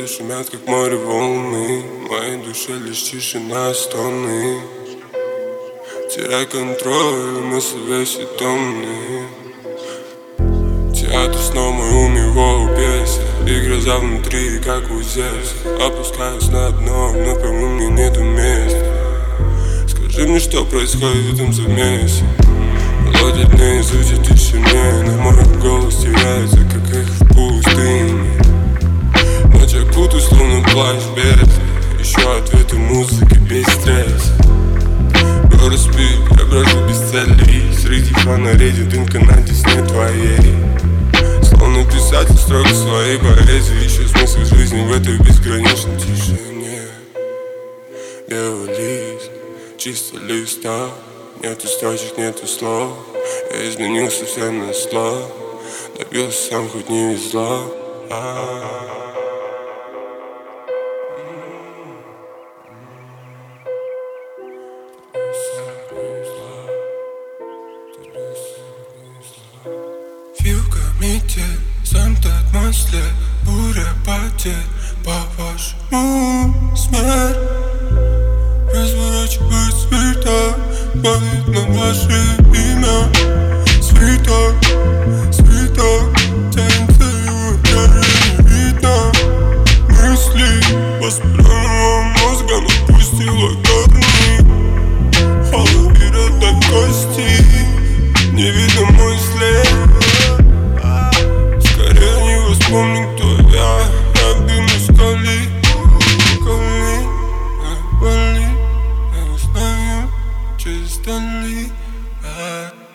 Слезы шумят, как море волны. В моей душе лишь тишина, стоны. Теряй контроль, мысли весь и томные. Театр снова мой ум, его песня. И гроза внутри, как у зеркала. Опускаюсь на дно, но пойму, мне нету места. Скажи мне, что происходит в этом замесе. Мелодия наизусть в тишине, но мой голос теряется, как их в пустыне. Ночь окутаю, словно плащ без. Ищу ответы музыки без стресса. Распи, я брожу без цели. Среди фонарей дымка на десне твоей. Словно писатель строк своей поэзии. Ищу смысл жизни в этой безграничной тишине. Белый лист, чисто листа. Нету строчек, нету слов. Я изменился всем на зло. Добился сам, хоть не везло. Вьюга, метель, замтает мой след. Буря потерь, по-вашему смерть. Разворачивает цвета, падает на ваше имя. Цветок, цветок, тянется его, даже не видно. Мысли воспаленного мозга напустила корни. Холодит до кости, не видно мой след. Скорее не вспомни, кто я. Я дым из коли, коли, боли. Я знаю, через стали.